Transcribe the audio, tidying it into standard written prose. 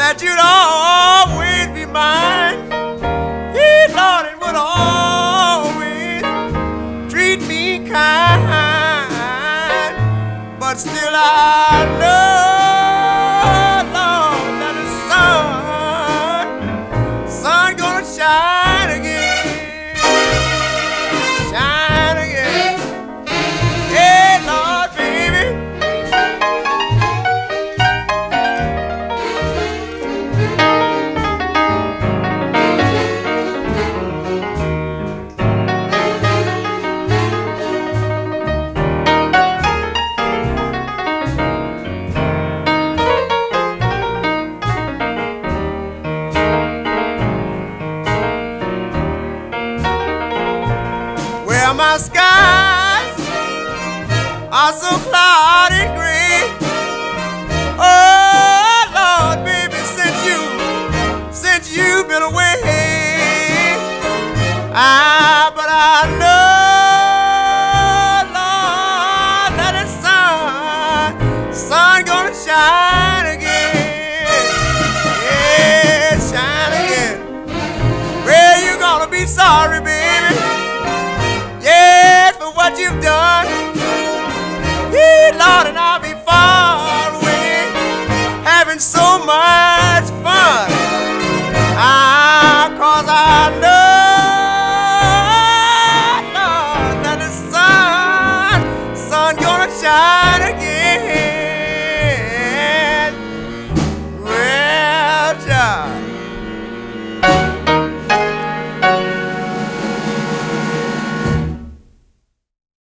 that you'd always be mine. Yeah, Lord, it would always treat me kind. But still I know, Lord, that the sun gonna shine again, shine again. Hey, Lord, baby. Well, my skies are so cloudy and gray. Oh, Lord, baby, since you've been away, but I know, Lord, that the sun gonna shine again. Yeah, shine again. Well, you gonna be sorry, baby. Yeah, for what you've done. Yeah, Lord, and I'll be far away, having so much fun. 'Cause I know